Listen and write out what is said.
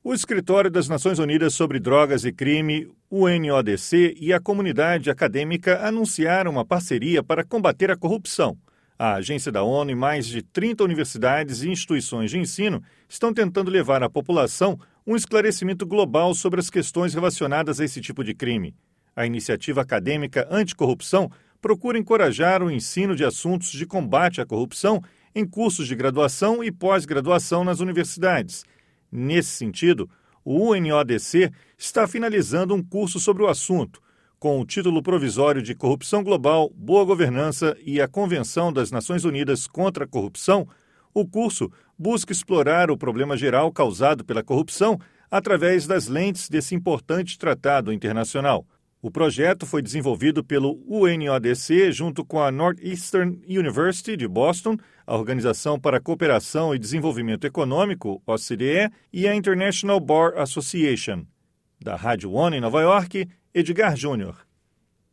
O Escritório das Nações Unidas sobre Drogas e Crime, UNODC, e a comunidade acadêmica anunciaram uma parceria para combater a corrupção. A agência da ONU e mais de 30 universidades e instituições de ensino estão tentando levar à população um esclarecimento global sobre as questões relacionadas a esse tipo de crime. A iniciativa acadêmica anticorrupção procura encorajar o ensino de assuntos de combate à corrupção em cursos de graduação e pós-graduação nas universidades. Nesse sentido, o UNODC está finalizando um curso sobre o assunto, com o título provisório de Corrupção Global, Boa Governança e a Convenção das Nações Unidas contra a Corrupção. O curso busca explorar o problema geral causado pela corrupção através das lentes desse importante tratado internacional. O projeto foi desenvolvido pelo UNODC junto com a Northeastern University de Boston, a Organização para a Cooperação e Desenvolvimento Econômico, OCDE, e a International Bar Association. Da Rádio ONU em Nova York, Edgar Júnior.